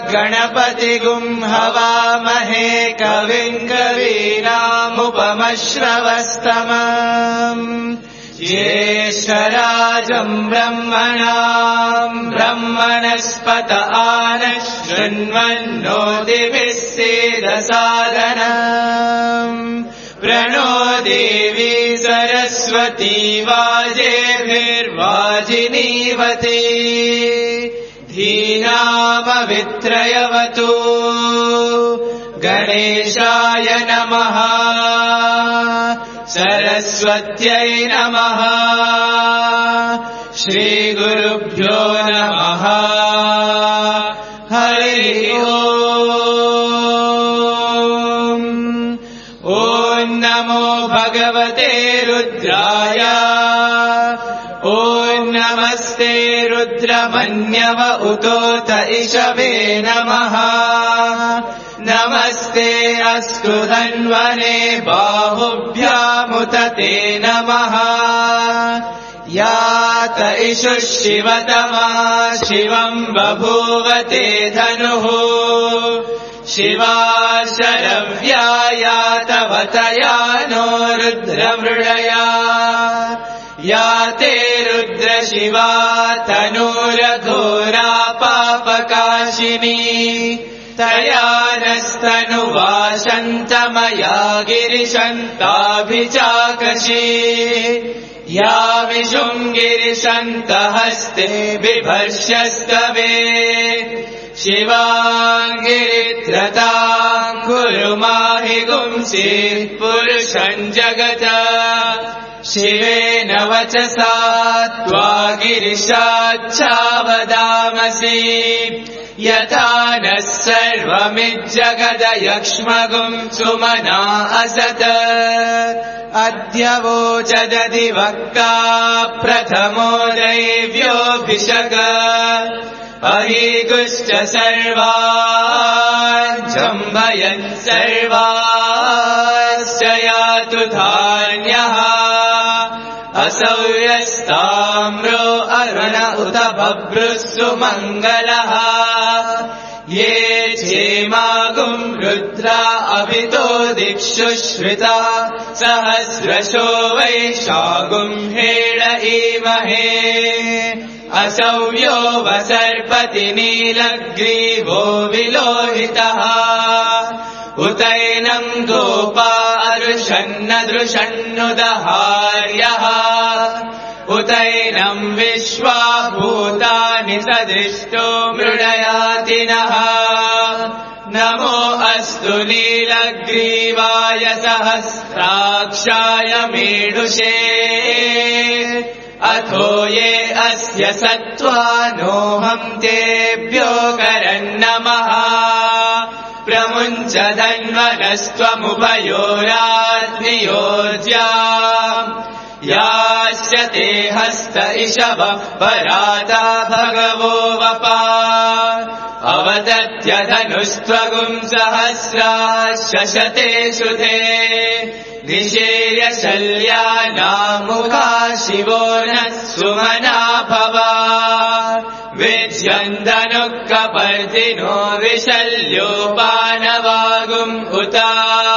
गणपतिगुं हवामहे कविं कवीनामुपमश्रवस्तमम् ज्येष्ठराजं ब्रह्मणस्पत आनः शृण्वन्नो दिभिः सीदसादनम् प्रणो देवी सरस्वती वाजेभिर्वाजिनीवती धीनामवित्रयवतु गणेशाय नमः सरस्वत्यै नमः श्रीगुरुभ्यो नमः हरि ओम् ॐ नमो भगवते रुद्राय ॐ नमस्ते रुद्रमन्यव उतोत इषवे नमः नमस्ते अस्तु धन्वने बाहुभ्यामुत ते नमः यात इषुः शिवतमा शिवम् बभूवते धनुः शिवा शरव्या यातवतया नो रुद्रमृडया याते रुद्रशिवा तनूरघोरा पापकाशिनी तया नस्तनुवाशन्तमया गिरिशन्ताभिचाकशी या विशुम् गिरिशन्तहस्ते बिभर्ष्यस्तवे शिवाङ्गिरित्रताम् कुरु माहि गुंसीः पुरुषम् जगत शिवेन वचसा त्वा गिरिशाच्छावदामसि यथा नः सर्वमिज्जगदयक्ष्मगुं सुमना असत अद्य वोचदधिवक्ता प्रथमो दैव्योऽभिषक अहीगुश्च सर्वान् जम्भयन् सर्वाश्च यातु धान्यः असौ यस्ताम्रो अरुण उत बभ्रुः सुमङ्गलः ये क्षेमागुं रुद्रा अभितो दिक्षु श्रिता सहस्रशो वैशागुं हेळ ईमहे असौ यो वसर्पति नीलग्रीवो विलोहितः उतैनम् गोपा अरुषन्न दृशन्नुदहार्यः उतैनम् विश्वा भूतानि सदृष्टो मृडयातिनः नमो अस्तु नीलग्रीवाय सहस्राक्षाय मेढुषे अथो ये अस्य सत्त्वानोऽहम् तेभ्यो करन्नमः प्रमुञ्च धन्वनस्त्वमुभयोराज्नियोज्या यास्यते हस्त इषवः पराता भगवो वपा अवदत्य धनुस्त्वगुं सहस्राशते शुधे निशीर्य शल्यानामुखा शिवो नः सुमना भवा विज्यन्दनुः कपर्दिनो विशल्योपानवागुम् उता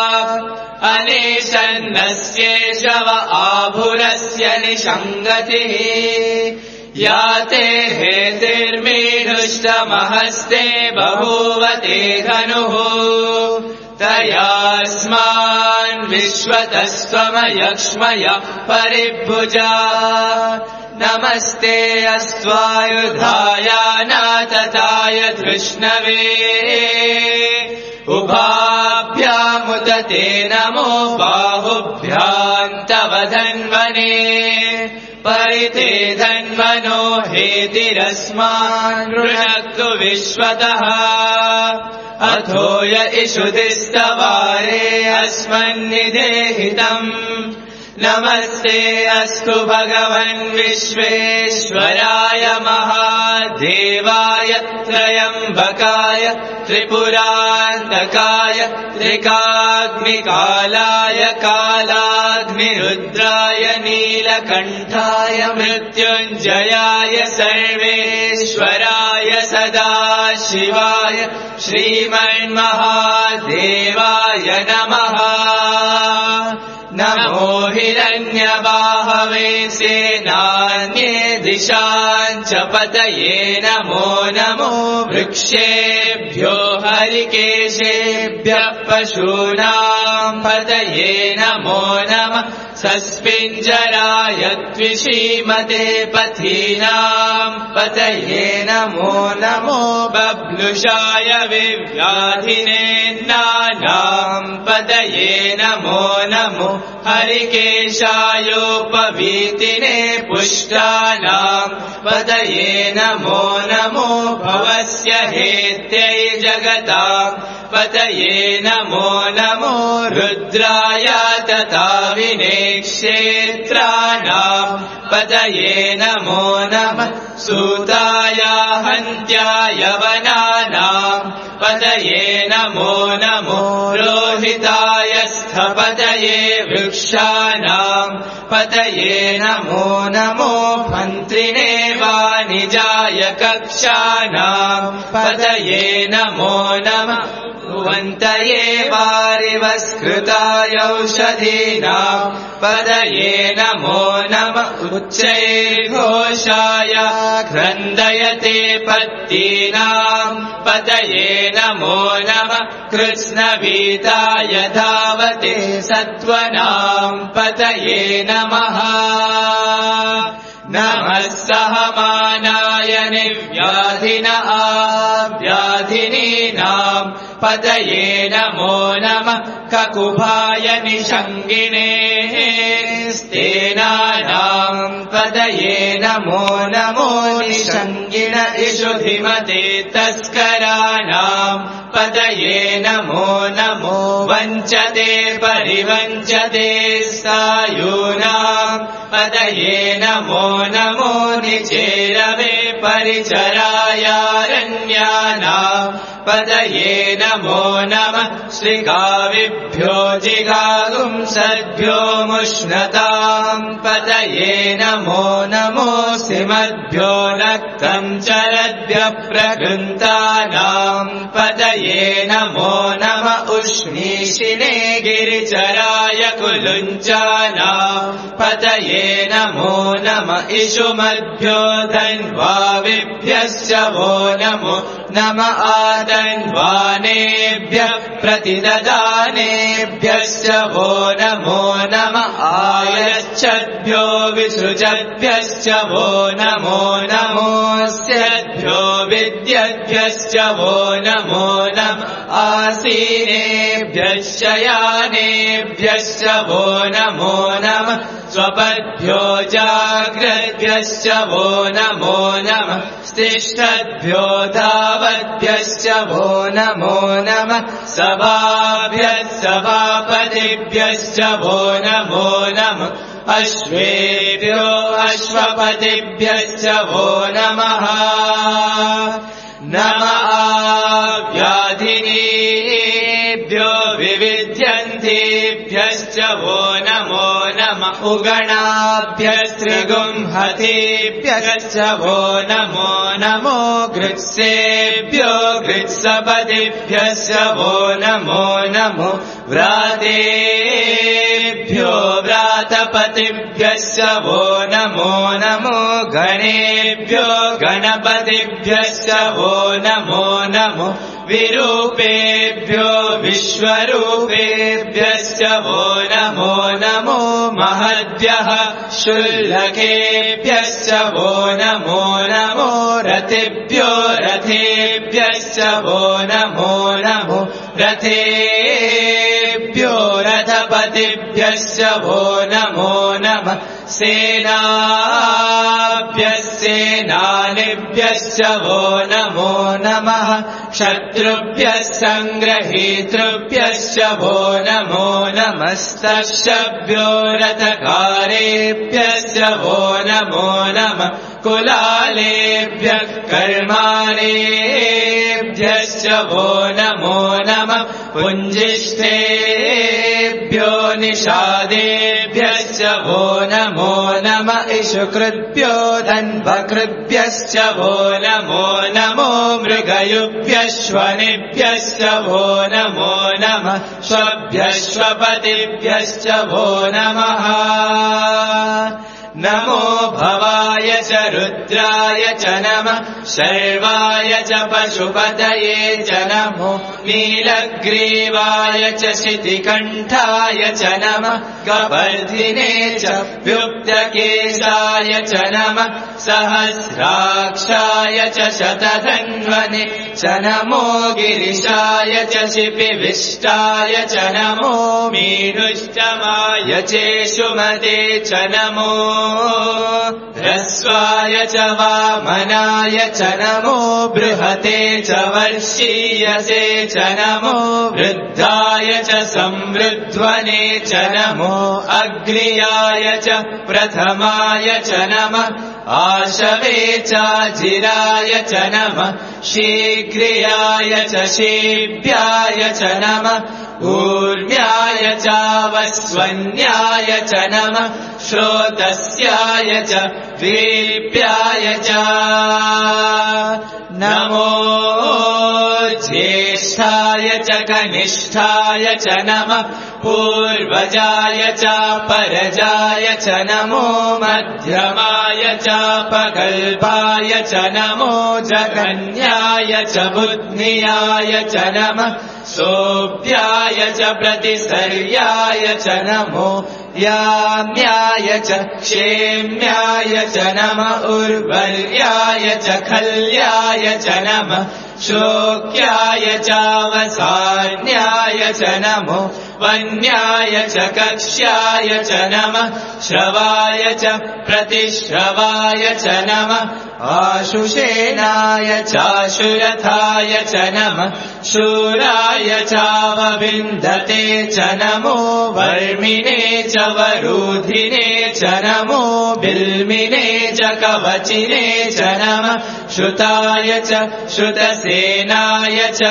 अनेशन्नस्येषव आभुरस्य निषङ्गतिः याते हेतिर्मीढुष्टमहस्ते बभूवते धनुः तयास्मान् विश्वतस्त्वमयक्ष्मय परिभुजा नमस्ते अस्त्वायुधाय नातताय धृष्णवे उभाभ्यामुत ते नमो बाहुभ्याम् तव धन्वने परिते धन्वनो हेतिरस्मान् गृह्णतु विश्वतः अथो य इषुधिस्तवारे अस्मन्निदेहितम् नमस्ते अस्तु भगवन् विश्वेश्वराय महादेवाय त्रयम्बकाय त्रिपुरान्तकाय त्रिकाग्निकालाय कालाग्निरुद्राय नीलकण्ठाय मृत्युञ्जयाय सर्वेश्वराय सदाशिवाय श्रीमन्महादेवाय नमः। नमो हिरण्यबाहवे सेनान्ये दिशाञ्च पतये नमो नमो वृक्षेभ्यो हरिकेशेभ्यः पशूनां पतये नमो नमः। सस्पिञ्जराय द्विषीमते पथीनां पतये नमो नमो। बब्लुषाय विव्याधिनेन्नानां पतये नमो नमो। हरिकेशायोपवीतिने पुष्टानां पतये नमो नमो। भवस्य हेत्यै जगतां पतये नमो नमो। रुद्राय तथा विनेक्षेत्राणां पतये नमो नमः। सूताय हन्त्याय वनानां पतये नमो नमो। रोहिताय स्थपतये वृक्षाणां पतये नमो नमो। मन्त्रिणे वाणिजाय कक्षाणां पतये नमो नमः। भुवन्तये वारिवस्कृताय औषधीनां पतये नमो नमः। उच्चैर्घोषाय क्रन्दयते पत्तीनां पतये नमो नमः। कृत्स्नवीताय धावते सत्त्वनां पतये नमः। नमः सहमानाय निर्व्याधिन आव्याधिनीनां पतये नमो नमः। ककुभाय निषङ्गिणे स्तेनानां पतये नमो नमो। निषङ्गिण इषुधिमते तस्कराणां पतये नमो नमो। वञ्चते परिवञ्चते सायूनां पतये नमो नमो। निचेरवे परिचरायारण्यानां पतये नमो नमः। श्रीगाविभ्यो जिगागुंसद्भ्यो मुष्णतां पतये नमो नमो। सिमद्भ्यो रक्तं चरद्भ्यः प्रकृन्तानां पतये नमो नमः। उष्णीषिणे गिरिचराय कुलुञ्चानां पतये नमो नमः। इषुमद्भ्यो धन्वाविभ्यश्च वो नमो नमः। आदन्वानेभ्यः प्रतिददानेभ्यश्च वो नमो नमः। आयच्छद्भ्यो विसृजद्भ्यश्च वो नमो नमोऽस्यद्भ्यो विद्यद्भ्यश्च वो नमो नमः। आसीनेभ्यश्च यानेभ्यश्च वो नमो नमः। स्वपद्भ्यो जाग्रद्भ्यश्च वो नमो नमः। स्तिष्ठद्भ्यो धावद्भ्यश्च वो नमो नमः। सभाभ्यः सभापतिभ्यश्च वो नमो नमः। अश्वेभ्यो अश्वपतिभ्यश्च वो नमः। नमः व्याधिनीभ्यो विविध्यन्तेभ्यश्च वो नमो नमः। उगणाभ्यस्त्रिगुंहतेभ्यश्च वो नमो नमो। गृत्सेभ्यो गृत्सपतिभ्यश्च वो नमो नमो। व्रातेभ्यो व्रातपतिभ्यश्च वो नमो नमो। गणेभ्यो गणपतिभ्यश्च वो नमो नमो। विरूपेभ्यो विश्वरूपेभ्यश्च वो नमो नमो। महद्भ्यः शुल्लकेभ्यश्च वो नमो नमो। रथेभ्यो रथेभ्यश्च वो नमो नमो। रथेभ्यो रथपतिभ्यश्च वो नमो नमः। सेनाभ्यः सेनानिभ्यश्च वो नमो नमः शत्रुभ्यः सङ्ग्रहीतृभ्यश्च वो नमो नमस्तभ्यो रथकारेभ्यश्च वो नमो नमः कुलालेभ्यः कर्मारेभ्यश्च वो नमो नमः पुञ्जिष्ठेभ्यो निषादेभ्यश्च वो नमो नमः इषुकृभ्यो धन्वकृभ्यश्च वो नमो नमो मृगयुभ्यश्वनिभ्यश्च वो नमो नमः श्वभ्यश्वपतिभ्यश्च वो नमः नमो भवाय च रुद्राय च नमः शर्वाय च पशुपतये च नमो नीलग्रीवाय च शितिकण्ठाय च नमः कपर्धिने च व्युक्तकेशाय च नमः सहस्राक्षाय च शतधन्वने च नमो गिरिशाय च शिपिविष्टाय च नमो मीनुष्टमाय चेषुमते च नमो ह्रस्वाय च वामनाय च नमो बृहते च वर्षीयसे च नमो वृद्धाय च संवृध्वने च नमो अग्र्याय च प्रथमाय च नमः आशवे चाजिराय च नमः शीघ्रियाय च शीभ्याय च नमः ऊर्व्याय चावस्वन्याय च नमः श्रोतस्याय च वीप्याय च नमो ज्येष्ठाय च कनिष्ठाय च नमः पूर्वजाय च परजाय च नमो मध्यमाय च पकल्पाय च नमो जगन्याय च बुद्ध्याय च नमः सोऽभ्याय च प्रतिसर्याय च नमो याम्याय च क्षेम्याय च नमः उर्वर्याय च खल्याय च नमः शोक्याय चावसान्याय च नमो वन्याय च कक्ष्याय च नमः श्रवाय च प्रतिश्रवाय च नमः आशुषेणाय चाशुरथाय च नमः शूराय चावविन्दते च नमो वर्मिणे च वरूधिने च नमो बिल्मिने च कवचिने च नमः श्रुताय च श्रुतसेनाय च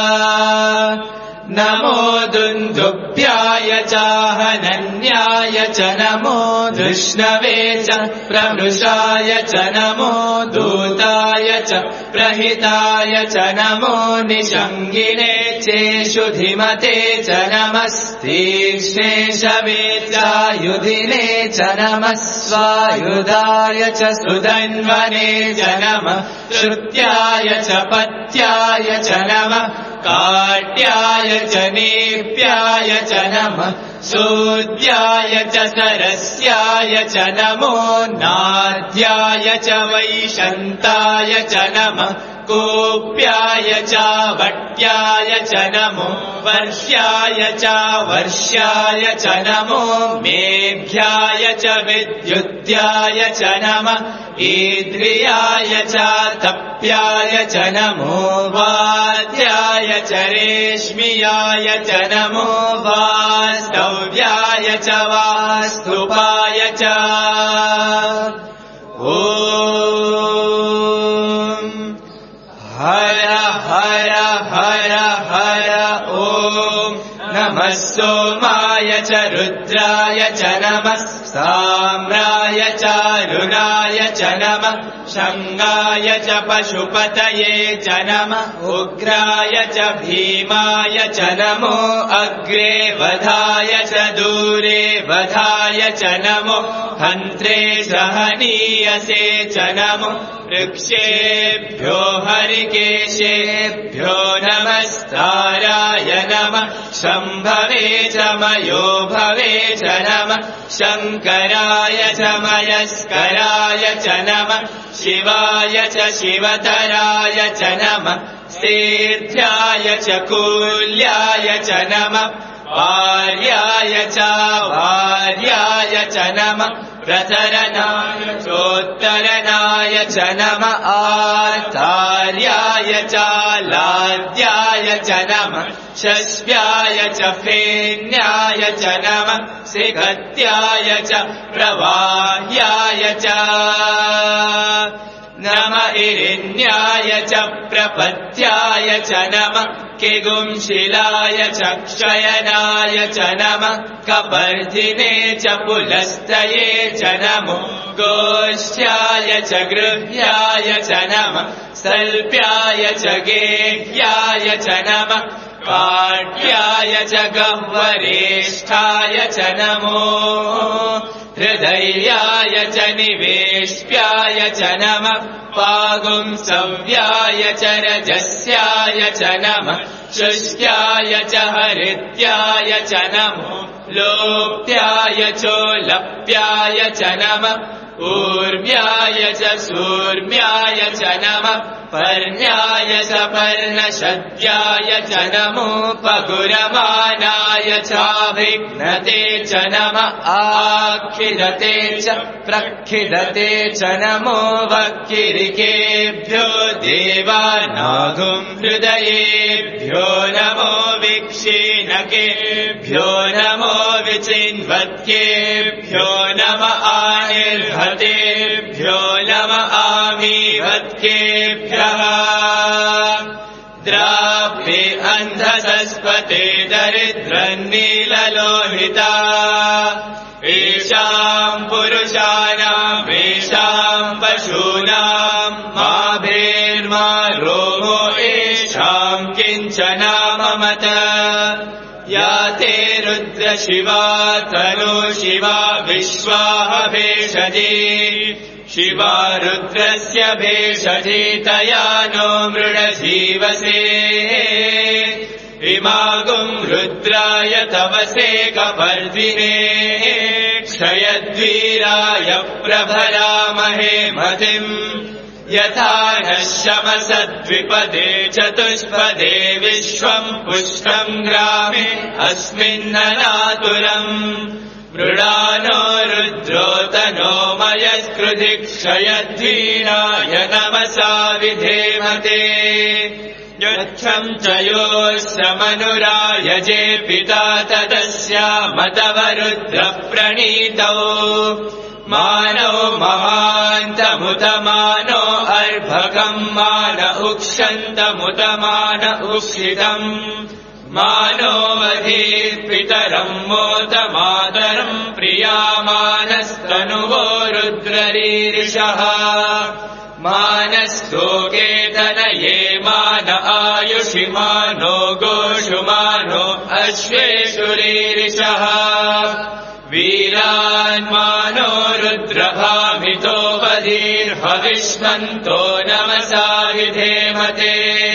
नमो दुन्दुभ्याय चाहनन्याय च नमो धृष्णवे च प्रमृषाय च नमो दूताय च प्रहिताय च नमो निषङ्गिने चेषुधिमते च नमस्तीक्ष्णेशवे चायुधिने च नमः स्वायुधाय च सुधन्वने च नमः श्रुत्याय च पत्याय च नमः काट्याय च नेप्याय च नमः सूद्याय च सरस्याय च नमो नाद्याय च वैशन्ताय च नमः कोप्याय च वट्याय च नमो वर्ष्याय च वर्ष्याय च नमो मेघ्याय च विद्युत्याय च नमः ईद्रियाय च तप्याय च नमो वाद्याय च रेश्मियाय च नमो वास्तव्याय च वास्तुपाय च ॐ हर हर हर हर ॐ नमः सोमाय च रुद्राय च नमः साम्राय च रुणाय च नमः शङ्गाय च पशुपतये च नमः उग्राय च भीमाय च नमो अग्रे वधाय च दूरे वधाय च नमो हन्त्रे सहनीयसे च नमो वृक्षेभ्यो हरिकेशेभ्यो नमस्ताराय नमः शम्भवे च मयो भवे च नमः शङ्कराय च मयस्कराय च नमः शिवाय च शिवतराय च नमः तीर्थ्याय च कूल्याय च नमः वार्याय च वार्याय च नमः प्रतरणाय चोत्तरणाय च नमः आतार्याय च लाद्याय च नमः शस्व्याय च फेन्याय च नमः सिगत्याय च प्रवाह्याय च नमः इरिण्याय च प्रपत्याय च नमः किगुंशिलाय च क्षयनाय च नमः कपर्दिने च पुलस्तये च नमो गोष्ठ्याय च गृह्याय च नमः सल्प्याय च गेह्याय च नमः काट्याय च गह्वरेष्ठाय च नमो हृदयाय च निवेश्याय च नमः पागुंसव्याय च रजस्याय च नमः शुष्क्याय च हरित्याय च नमो लोप्याय चोलप्याय च नमः ऊर्व्याय च सूर्म्याय च नमः पर्ण्याय च पर्णशद्याय च नमो पगुरमानाय चाभिघ्नते च नमः आखिदते च प्रखिदते च नमो वक्किरिकेभ्यो देवानागुं हृदयेभ्यो नमो विक्षीणकेभ्यो नमो विचिन्वत्केभ्यो नमः आनिर्हतेभ्यो नमः आमीवत्केभ्यो द्राभ्ये अन्धसस्पते दरिद्रन्नीललोहिता येषाम् पुरुषाणाम् येषाम् पशूनाम् माभेर्मा रोमो येषाम् किञ्चनाममत या ते रुद्रशिवा तनो शिवा विश्वाः भेषजे शिवा रुद्रस्य भेषजे तया नो मृडजीवसे इमागुं रुद्राय तवसे कपर्दिने क्षयद्वीराय प्रभरामहे मतिम् यथा नः शमसद्विपदे चतुष्पदे विश्वम् पुष्टम् ग्रामे अस्मिन्ननातुरम् मृडानो रुद्रोतनो मयस्कृधि क्षयद्वीराय नमसा विधेमते यच्छम् च योऽश्रमनुरायजे पिता तदस्यामतवरुद्रप्रणीतौ मानो महान्तमुतमानो अर्भकम् मान उक्षन्तमुतमान उक्षितम् मानो वधीर्पितरम् मोतमातरम् प्रियामानस्तनुवो रुद्ररीरिषः मानस्तोकेतनये मान आयुषि मानो गोषु मानो अश्वेषुरीरिषः वीरान्मानो रुद्रभामितो वधीर्हविष्मन्तो नमसा विधेमते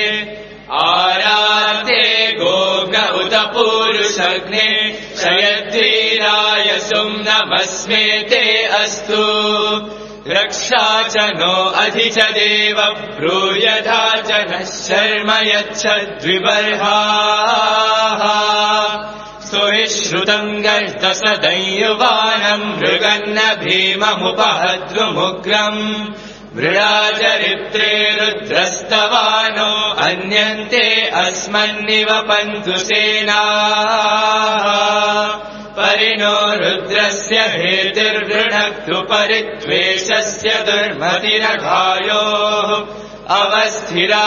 आराते गोग्न उत पूरुषग्ने क्षयद्वीराय सुम्नमस्मे ते अस्तु रक्षा च नो अधि च देव ब्रूयधा च नः शर्म यच्छद्विबर्हाः सुविश्रुतम् गर्दसदंयुवानम् मृगन्न भीममुपहद्रुमुग्रम् मृडाचरित्रे रुद्रस्तवानो अन्यन्ते अस्मन्निवपन्तु सेनाः परिणो रुद्रस्य हेतिर्वृणक्तु परित्वेषस्य दुर्मतिरघायोः अवस्थिरा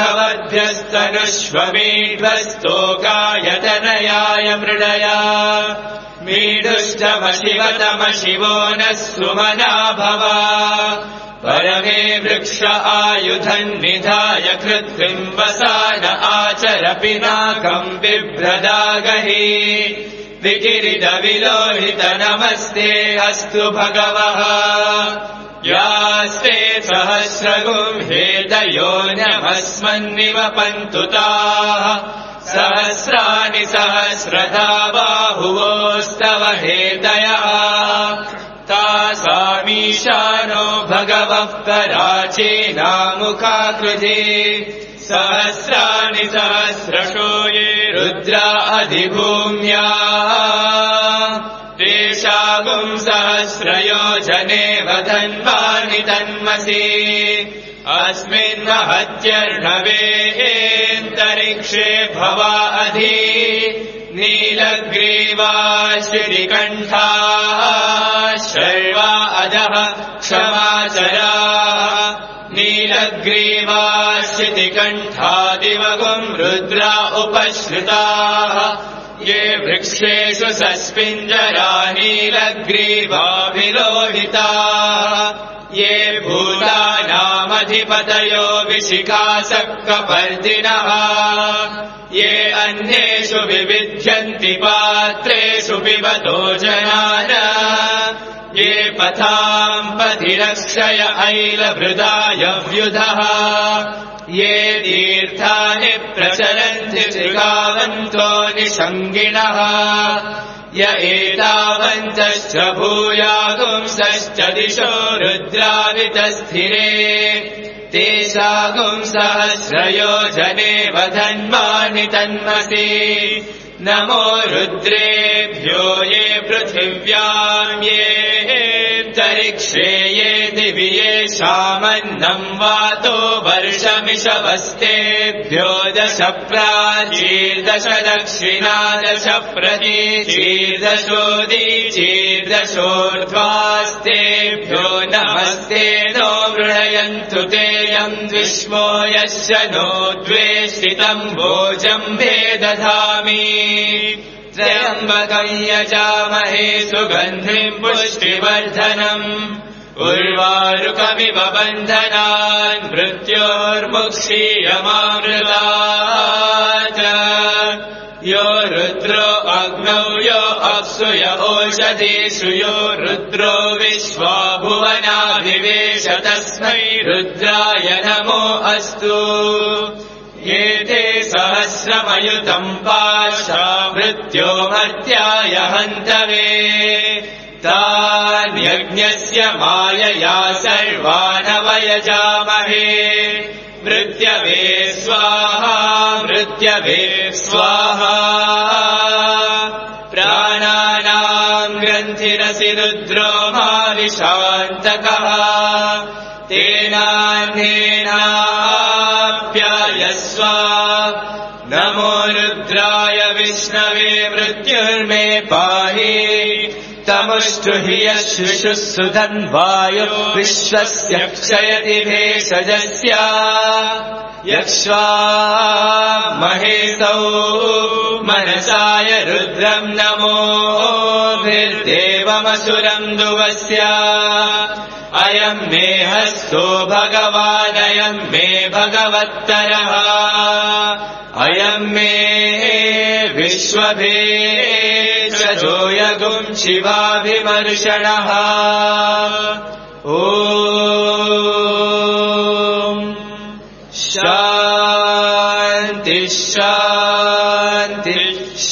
मघवध्यस्तनुष्वमीढ्वस्तोकायतनयाय मृडया मीढुष्टमशिवतमशिवो नः सुमना भवा परमे वृक्ष आयुधन् निधाय कृत्रिम्बसान आचर पिनाकम् बिभ्रदागहि विकिरीटविलोहित नमस्ते अस्तु भगवः यास्ते सहस्रगुम् हेतयो नमस्मन्निवपन्तु ताः सहस्राणि सहस्रधा बाहुवोस्तव हेतयः तासामीशानो भगवः कराचीनामुखाकृति सहस्राणि सहस्रशो ये रुद्रा अधिभूम्या तेषाम् सहस्रयोजनेव धन्वानि तन्मसि अस्मिन् महत्यर्णवेन्तरिक्षे भवा अधि नीलग्रीवाश्रिकण्ठाः शर्वा अधः क्षमाचराः नीलग्रीवाश्रिकण्ठादिवगुम् रुद्रा उपश्रुताः ये वृक्षेषु सस्पिञ्जरा नीलग्रीवाभिलोहिताः ये भूतानामधिपतयो विशिखासक्कपर्दिनः ये अन्येषु विविध्यन्ति पात्रेषु पिबतो जनान ये पथाम् पथिरक्षय ऐलभृदाय व्युधः ये तीर्थानि प्रचरन्ति श्रीकावन्तो निषङ्गिणः य एतावन्तश्च भूयागुंसश्च दिशो रुद्रावितस्थिरे तेषागुं सहस्रयोजनेव धन्वानि तन्मसि नमो रुद्रेभ्यो ये पृथिव्याम् ये तरिक्षे ये दिवि येषामन्नम् वातो वर्षमिषवस्तेभ्यो 10 प्राचीर्दश दक्षिणा 10 प्रतीचीर्दशोदीचीर्दशोर्ध्वास्तेभ्यो नमस्ते नो वृणयन्तु ते यम् विश्वो यस्य नो द्वेष्टितम् भोजम्भे दधामि त्र्यम्बकम् यजामहे सुगन्धिम् पुष्टिवर्धनम् उर्वारुकमिव बन्धनान् मृत्योर्मुक्षीयमामृतात् यो रुद्रो अग्नौ यो अप्सु य ओषधीषु यो रुद्रो विश्वा भुवनाभिवेश तस्मै रुद्राय नमो अस्तु ये ते सहस्रमयुतम् पाशा मृत्यो मर्त्याय हन्तवे तान्यज्ञस्य मायया सर्वानवयजामहे मृत्यवे स्वाहा मृत्यवे स्वाहा प्राणानाम् ग्रन्थिरसि रुद्रो माविशान्तकः तेनाह्नेनाप्यायस्व नमो रुद्राय विष्णवे मृत्युर्मे पाहि तमुष्टु हि यश्विषुः सुधन्वायो विश्वस्य क्षयति भेषजस्य यक्ष्वा महेतौ मनसाय रुद्रम् नमोभिर्देवमसुरम् दुवस्य अयम् मे हस्तो भगवानयम् मे भगवत्तरः अयम् मे विश्वभेषजो यगुम् शिवाभिमर्षणः ॐ शान्ति शान्ति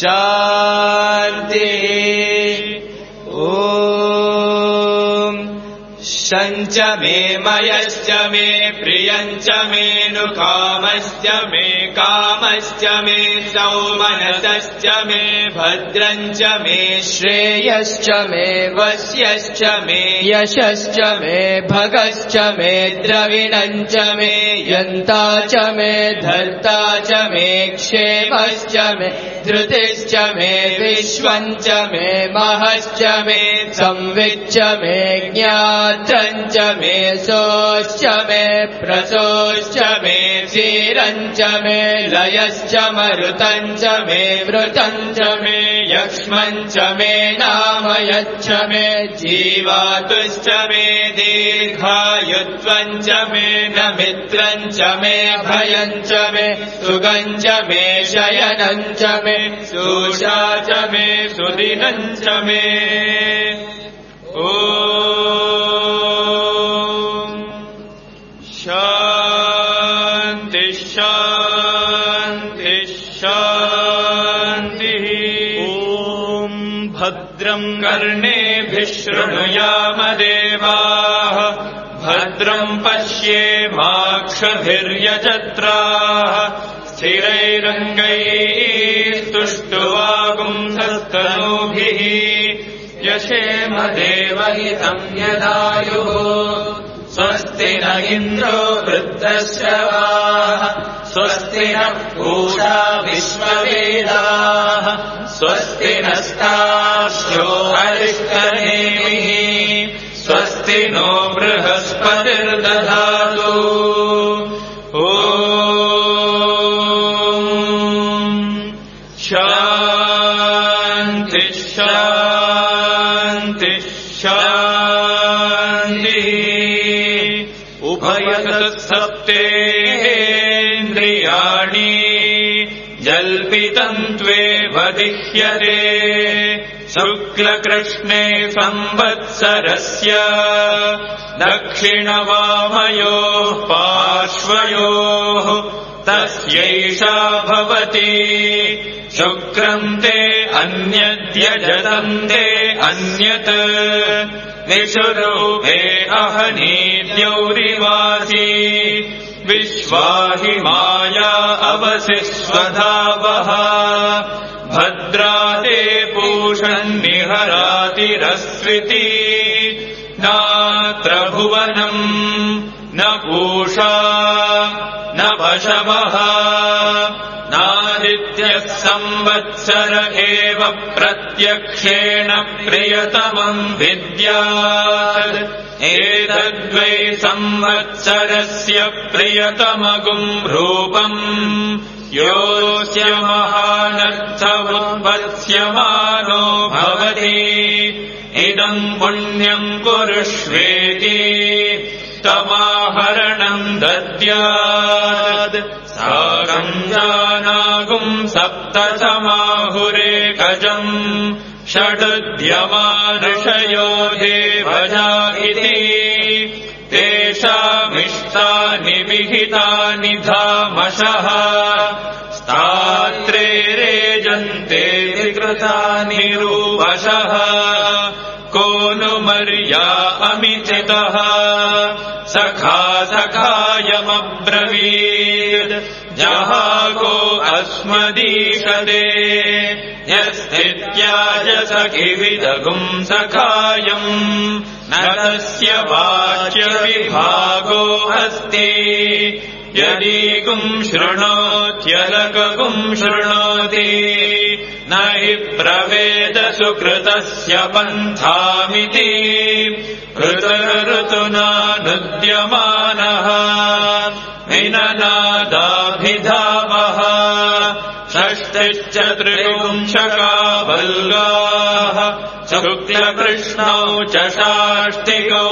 शान्तिः शञ्च मे मयश्च मे प्रियञ्च मे नुकामश्च मे कामश्च मे सौमनसश्च मे भद्रञ्च मे श्रेयश्च मे वश्यश्च मे यशश्च मे भगश्च मे द्रविणञ्च मे यन्ता च मे धर्ता च मे क्षेमश्च मे धृतिश्च मे विश्वञ्च मे महश्च मे संविच्च मे ज्ञात्रञ्च मे सोश्च मे प्रसोश्च मे क्षीरञ्च मे लयश्च मरुतञ्च मे वृतञ्च मे यक्ष्मञ्च मे नामयच्च मे जीवातुश्च मे दीर्घायुत्वञ्च मे नमित्रञ्च मे भयञ्च मे सुगञ्च मे शयनञ्च मे सुषा च मे सुदिनञ्च मे ॐ शान्ति शान्ति शान्तिः ॐ भद्रम् कर्णेभिः शृणुयाम देवाः भद्रम् पश्येमाक्षभिर्यजत्राः स्थिरैरङ्गैः तुष्टुवागुंसस्तनूभिः व्यशेम देवहितं यदायुः स्वस्ति न इन्द्रो वृद्धश्रवाः स्वस्ति नः पूषा विश्ववेदाः स्वस्ति नस्तार्क्ष्यो अरिष्टनेमिः स्वस्ति नो बृहस्पतिर्दधातु शान्ति शान्ति शान्तिः उभयसत्सप्तेन्द्रियाणि जल्पितं त्वेवदिह्यते शुक्लकृष्णे संवत्सरस्य दक्षिणवामयोः पार्श्वयोः तस्यैषा भवति शुक्रम् ते अन्यद्यजतम् ते अन्यत् निषुरूपे अहनीद्यौरिवासी विश्वाहि माया अवसिष्वधावः भद्राते पूषन्निहरातिरस्विति नात्र भुवनम् न पूषा न पशवः नादित्यः संवत्सर एव प्रत्यक्षेण प्रियतमम् विद्यात् एतद्वै संवत्सरस्य प्रियतमगुम् रूपम् योऽस्य महानर्थमुत्पत्स्यमानो भवति इदम् पुण्यम् कुरुष्वेति तमाहरणम् दद्यात् साकम् जानागुम् सप्तसमाहुरेकजम् षडुद्यमानुषयो देवजा इति तेषामिष्टानि विहितानि धामशः स्तात्रे रेजन्ते विकृतानि रूपशः को नु मर्या अमिचितः सखा सखायमब्रवीत् जहाको अस्मदीषदे यस्तित्याज सखिविदगुम् सखायम् न तस्य वाच्यविभागो अस्ति यदीकुम् शृणोत्यलकगुम् शृणोति न हि प्रवेद सुकृतस्य पन्थामिति ऋतुना विननादाभिधावः षष्टिश्चतुर्विंशकावल्गाः शुक्लकृष्णौ च षाष्टिकौ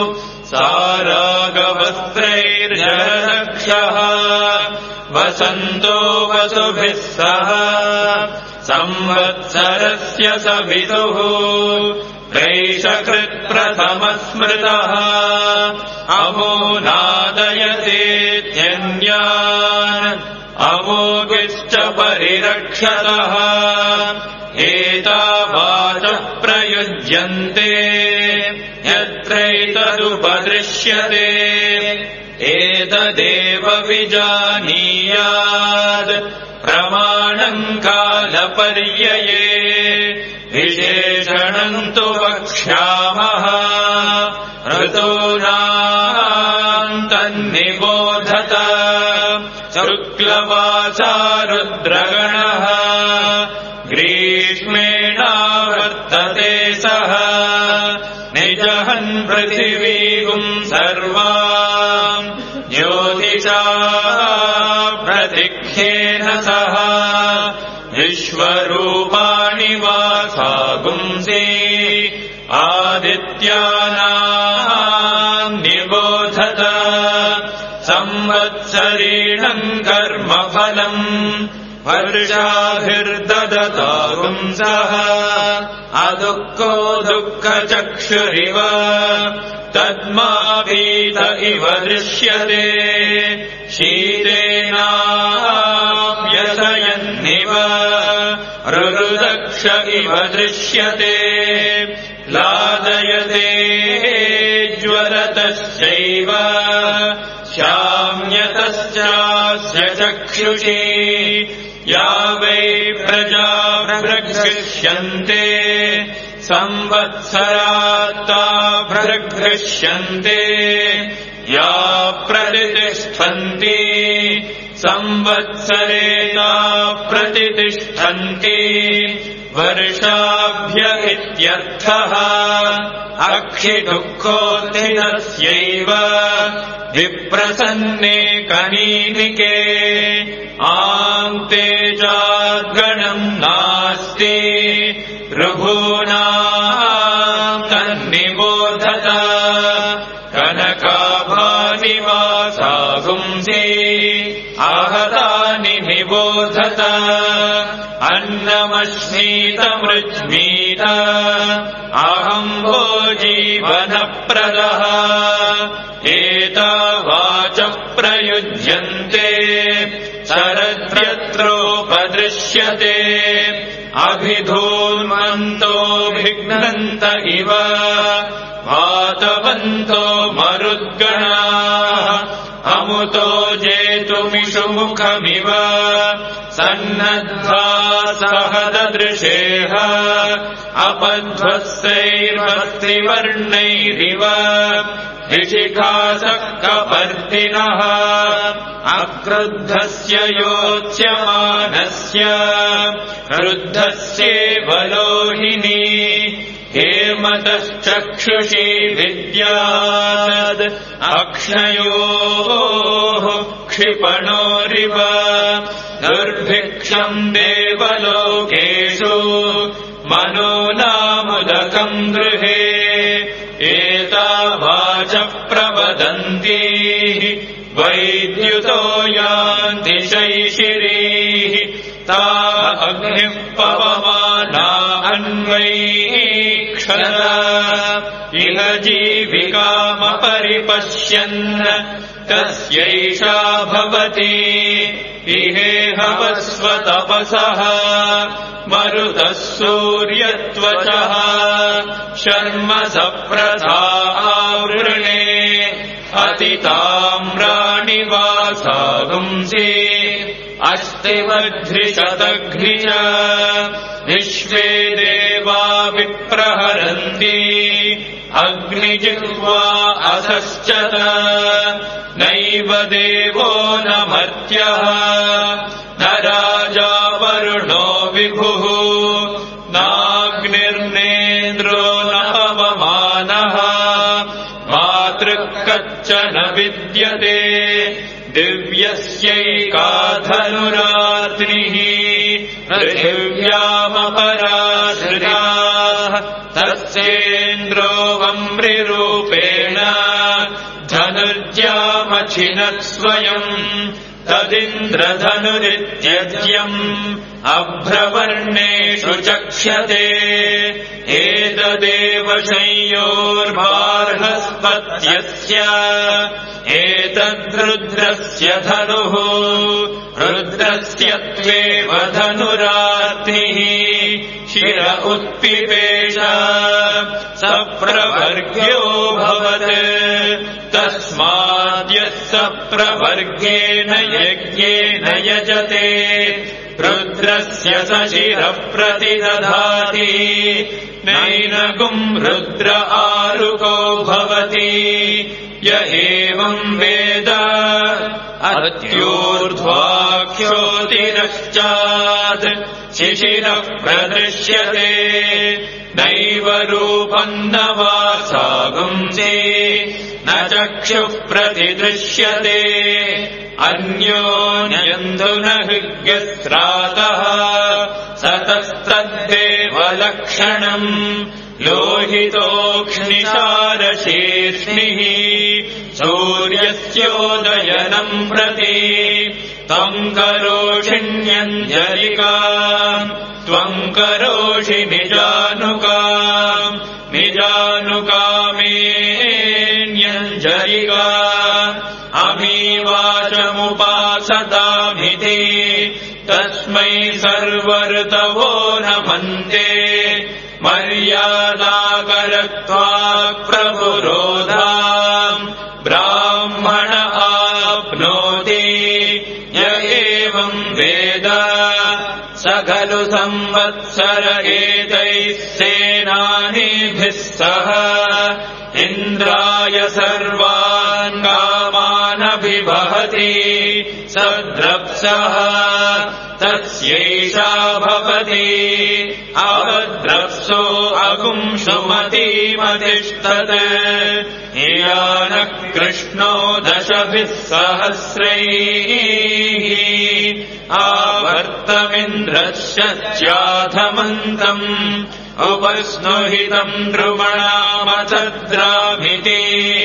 सारागवस्त्रैर्जरदक्षः वसन्तो वसुभिः सह संवत्सरस्य सवितुः प्रैषकृत्प्रथमस्मृतः अमो नादयतेत्यन्यान् अमोगिश्च परिरक्षतः एतावाचः प्रयुज्यन्ते यत्रैतदुपदृश्यते एतदेव विजानीयात् प्रमाणम् कालपर्यये विशेषणम् तु वक्ष्यामः ऋतूनाम् तन्निबोधत शुक्लवासा रुद्रगणः ग्रीष्मेणावर्तते सः निजहन् पृथिवीगुम् सर्वाम् ज्योतिषा प्रतिख्येन सह विश्वरूपाणि वासागुंसि आदित्यानाम् निबोधत संवत्सरीणम् कर्मफलम् वर्षाभिर्ददतागुंसः अदुःखो दुःखचक्षुरिव तद्मापीत इव दृश्यते शीतेनाव्यसयन्निव रुरुदक्ष इव दृश्यते लादयते ज्वलतश्चैव शाम्यतश्चास्य चक्षुषी या वै प्रजा प्रगृह्यन्ते संवत्सरात्ता प्रगृह्यन्ते या प्रतिष्ठन्ति संवत्सरेता प्रतिष्ठन्ति वर्षाभ्य इत्यर्थः अक्षिदुःखोत्थितस्यैव विप्रसन्ने कनीनिके आन्ते चाद्गणम् नास्ति ऋभूनाम् तन्निबोधत कनकाभानिवासागुंसि आहतानि निबोधत अन्नमश्नीतमृज्मीत अहम् वो जीवनप्रदः एतावाच प्रयुज्यन्ते शरद्यत्रोपदृश्यते अभिधून्वन्तोऽभिघ्नन्त इव वातवन्तो मरुद्गणाः अमुतो जेतुमिषुमुखमिव सन्नद्धा सह ददृशेह अपध्वस्यैर्वस्त्रिवर्णैरिव ऋषिखासः कपर्दिनः अक्रुद्धस्य योत्स्यमानस्य क्रुद्धस्येव लोहिनी हेमतश्चक्षुषी विद्याद् अक्ष्णयोः क्षिपणोरिव दुर्भिक्षम् देवलोकेषु मनोनामुदकम् गृहे एतावाच प्रवदन्ति वैद्युतो यान्ति शैशिरीः ता अग्निः पवमाना अन्वैक्षत इह जीविकामपरिपश्यन् तस्यैषा भवति इहेहवस्वतपसः मरुतः सूर्यत्वचः शर्म सप्रथावृणे अतिताम्राणि वासागुंसि अस्तिवध्रिशतघ्नि च विश्वे देवा विप्रहरन्ति अग्निजिह्वा असश्च नैव देवो न मर्त्यः न राजा वरुणो विभुः नाग्निर्नेन्द्रो न पवमानः मातृकच्च न विद्यते दिव्यस्यैका धनुरात्रिः पृथिव्यामपराश्रिताः तस्येन्द्रो वम्रिरूपेण धनुर्जामचिनत् स्वयम् तदिन्द्रधनुरित्यज्यम् अभ्रवर्णेषु चक्ष्यते एतदेव संयोर्बार्हस्पत्यस्य एतद्रुद्रस्य धनुः रुद्रस्य त्वेव धनुरात्निः शिर उत्पिपेष स प्रवर्ग्यो भवत् तस्माद्यः स प्रवर्गेण यज्ञेन यजते रुद्रस्य स शिरः प्रतिदधाति नैनगुम् रुद्र आरुको भवति य एवम् वेद अत्यूर्ध्वाख्योतिरश्चात् शिशिरः प्रदृश्यते नैव रूपम् न वासागुंसि न चक्षुः प्रतिदृश्यते अन्योन्यन्धुन हृग्यस्रातः सतस्तद्देवलक्षणम् लोहितोऽग्निसारशीर्ष्णिः सूर्यस्योदयनम् प्रति त्वम् करोषिण्यञ्जलिकाम् त्वम् करोषि निजानुकाम् निजानुकामेऽन्यञ्जलिका अमीवाचमुपासतामिति तस्मै सर्वर्तवो नमन्ते मर्यादाकरत्वात् प्रपुरोधाम् ब्राह्मण आप्नोति य एवम् वेद स खलु संवत्सर एतैः सेनानीभिः सह इन्द्राय सर्वान् कामानभिवहति सद्रप्सः तस्यैषा भवति अवद्रप्सो अगुंसुमतीमतिष्ठत् यानः कृष्णो 10 सहस्रैः आवर्तमिन्द्रश्चाधमन्तम् उपस्नुहितम् द्रुमणामसद्रामिति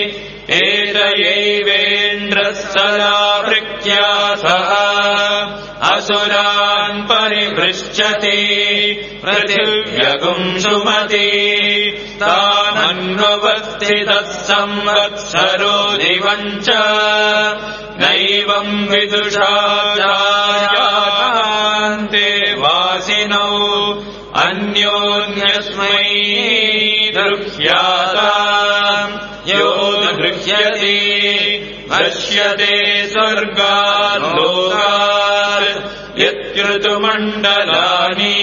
एतयैवेन्द्रः सदा भृत्या सह असुरान् परिभृश्यति पृथिव्यगुंसुमति तानन्ववस्थितः संवत्सरो दिवम् च नैवम् विदुषा जायन्ते वासिनौ अन्योन्यस्मै दृह्याता यो दृह्यते पश्यते स्वर्गात् लोकात् यत्कृतुमण्डलानि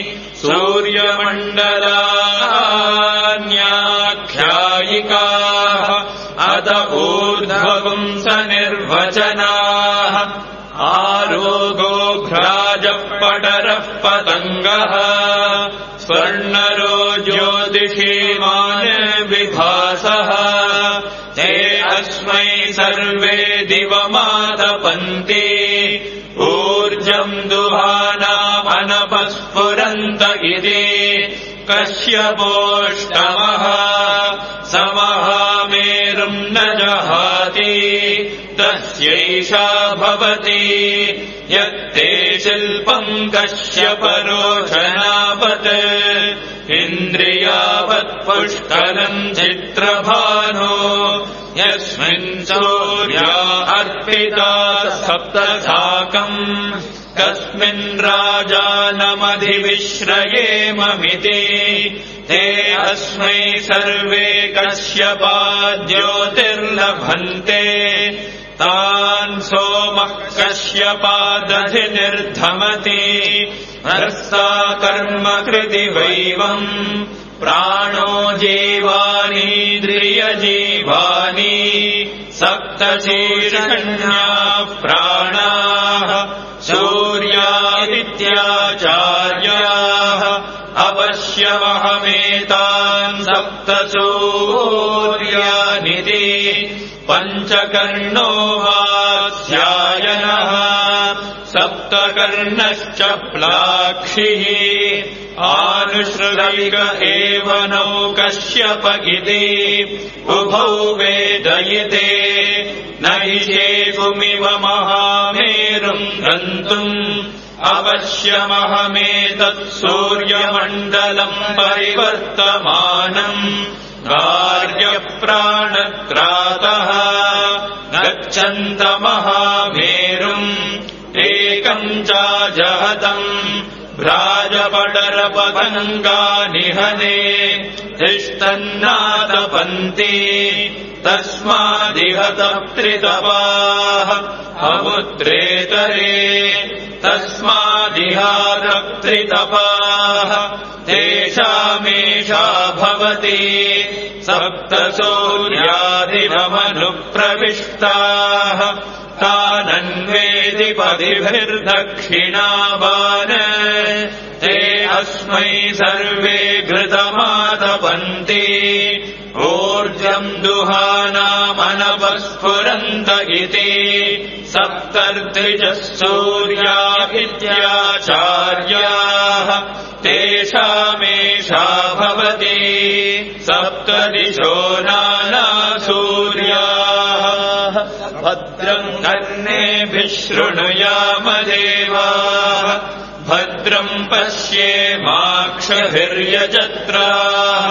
सूर्यमण्डलान्याख्यायिकाः अत ऊर्ध्वपुंस निर्वचनाः आरोगो घ्राजः पटरः पतङ्गः स्वर्णरो ज्योतिषीमान् विभासः ते अस्मै सर्वे दिवमातपन्ति ऊर्जम् दुहानामनपस्फुरन्त इति कश्यपोष्टमः समहामेरुम् न जहाति तस्यैषा भवति यत्ते शिल्पम् कश्यपरोचनावत् इन्द्रियावत्पुष्कलम् चित्रभानो यस्मिन् सूर्या अर्पिता सप्तशाकम् कस्मिन् राजानमधिविश्रयेममिति ते अस्मै सर्वे कश्यपा ज्योतिर्लभन्ते तान् सोमः कश्यपादधिनिर्धमति हर्ता कर्म कृतिवैवम् प्राणो जीवानीन्द्रियजीवानि सप्तशीर्षण्याः प्राणाः सूर्यादित्याचार्याः अवश्यमहमेतान् सप्तसूर्यानिति पञ्चकर्णो वात्स्यायनः सप्तकर्णश्च प्लाक्षिः आनुश्रुतैक एव नौ कश्यप इति उभौ वेदयिते न हि शेषुमिव महामेरुम् गन्तुम् अवश्यमहमेतत् सूर्यमण्डलम् परिवर्तमानम् कार्यप्राणत्रातः गच्छन्तमहामेरुम् एकम् चाजहतम् भ्राजपटरपतङ्गानिहने तिष्ठन्नातपन्ति तस्मादिहत त्रितपाः अमुद्रेतरे तस्मादिहारत्रितपाः तेषामेषा भवति सप्तसूर्यादिरमनुप्रविष्टाः तानन्वेति पदिभिर्दक्षिणावान् ते अस्मै सर्वे घृतमातपन्ति ऊर्जम् दुहानामनपस्फुरन्त इति सप्तर्द्विजः सूर्यादित्याचार्याः तेषामेषा भवति सप्तदिशो नानासूर्याः भद्रम् कर्णेभिः शृणुयाम देवाः भद्रम् पश्येमाक्षभिर्यजत्राः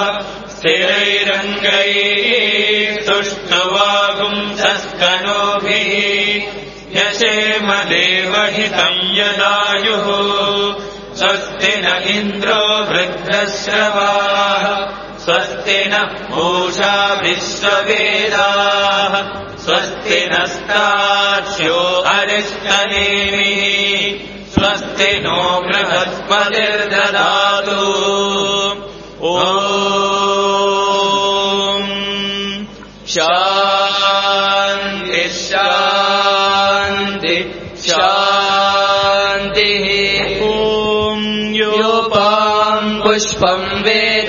स्थिरैरङ्गैः तुष्टुवागुंसस्तनूभिः यशेम देवहितम् यदायुः स्वस्ति न इन्द्रो वृद्धश्रवाः स्वस्ति नः पूषा विश्ववेदाः स्वस्ति नस्तार्क्ष्यो अरिष्टनेमिः स्वस्ति स्वस्ति नो बृहस्पतिर्दधातु ॐ शान्ति शान्ति शान्तिः ॐ योपाम् पुष्पम् वेद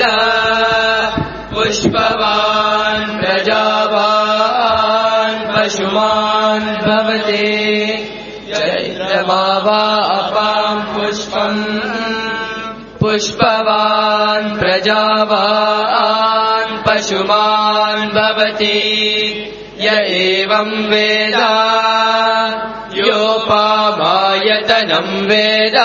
पुष्पवान् प्रजावान् पशुमान् भवति चैत्रमावा अपाम् पुष्पम् पुष्पवान् प्रजावान् पशुमान् भवति य एवं वेद योपामायतनं वेद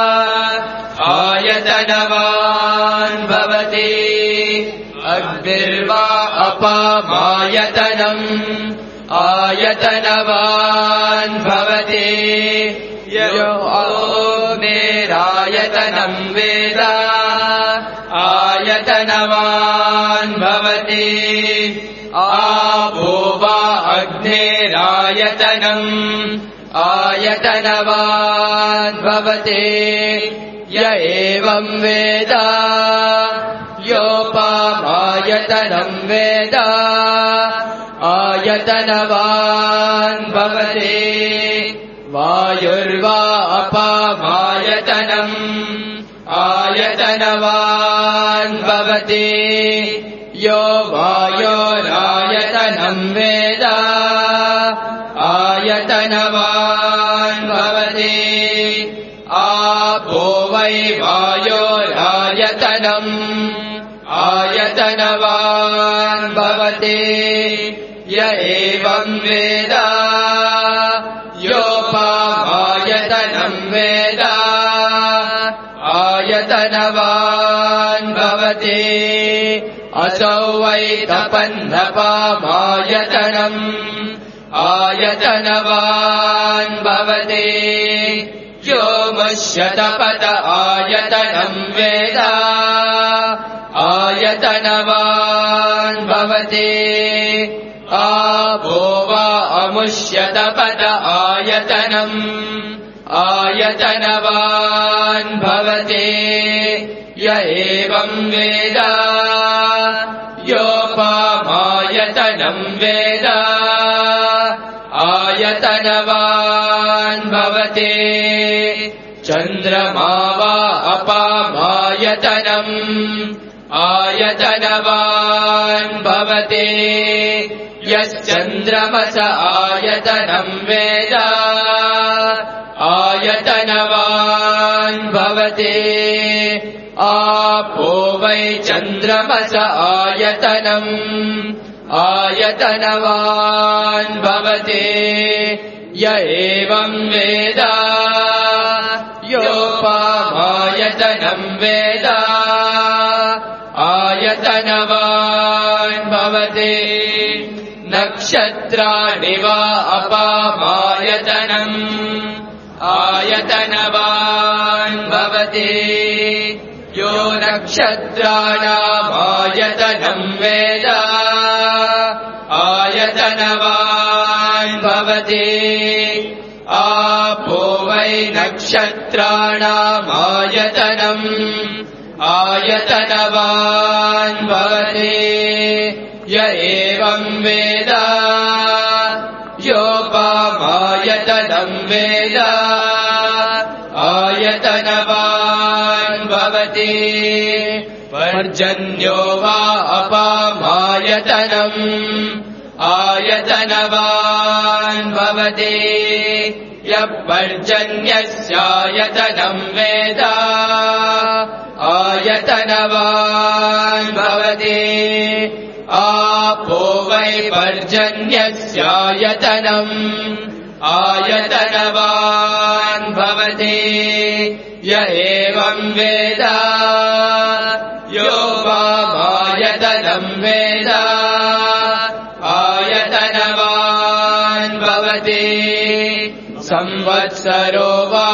आयतनवान् भवति अग्निर्वा अपामायतनम् आयतनवान् भवति यो अग्निरायतनं वेद आयतनवान् भवति आपो वा अग्निरायतनम् आयतनवान् भवति य एवं वेद योपामायतनं वेद आयतनवान् भवति वायुर्वा अपामायतनम् आयतनवान् भवति यो वायोरायतनं वेद आयतनवान् भवति आपो वै वायोरायतनम् आयतनवान् भवति य एवं वेद योपामायतनं वेद आयतनवान् भवति असौ वै तपन्नपामायतनम् आयतनवान् भवति यो मुष्यतपत आयतनं वेद आयतनवान् भवति आपो वा अमुष्यतपत आयतनम् आयतनवान् भवति य एवं वेद योपामायतनं वेद आयतनवान् भवति चन्द्रमा वा अपामायतनम् आयतनवान् भवति यश्चन्द्रमस आयतनं वेद आयतनवान् भवति आपो वै चन्द्रमस आयतनम् आयतनवान् भवति य एवं वेद योपामायतनं वेद आयतनवान् भवति नक्षत्राणि वा अपामायतनम् आयतनवान् भवति यो नक्षत्राणामायतनं वेद आयतनवान् भवति आपो वै नक्षत्राणामायतनम् आयतनवान् भवति य एवं वेद योपामायतनं वेद आयतनवान् भवति पर्जन्यो वा अपामायतनम् आयतनवान् भवति यः पर्जन्यस्यायतनं वेद आयतनवान् भवति आपो वै पर्जन्यस्यायतनम् आयतनवान् भवति य एवं वेद योपामायतनं वेद आयतनवान् भवति संवत्सरो वा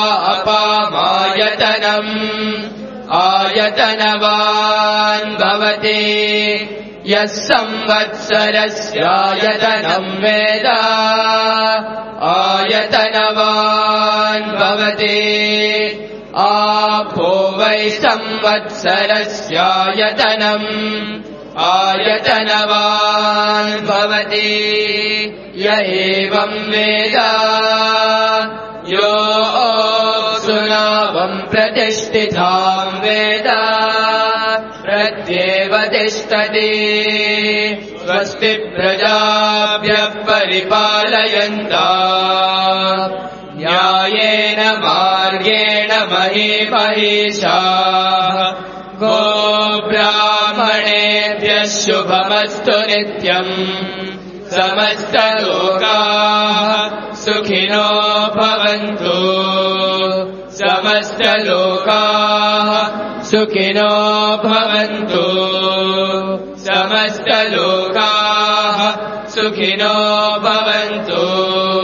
अपामायतनम् आयतनवान् भवति यः संवत्सरस्यायतनम् वेद आयतनवान् भवति आपो वै संवत्सरस्यायतनम् आयतनवान् भवति य एवं वेद योऽसुनावम् प्रतिष्ठिताम् वेद प्रत्येव तिष्ठति स्वस्ति प्रजाभ्यः परिपालयन्ताम् न्यायेन मार्गेण महीमहीषाः गोब्राह्मणेभ्यः शुभमस्तु नित्यम् समस्तलोकाः सुखिनो भवन्तु समस्तलोकाः सुखिनो भवन्तु समस्तलोकाः सुखिनो भवन्तु।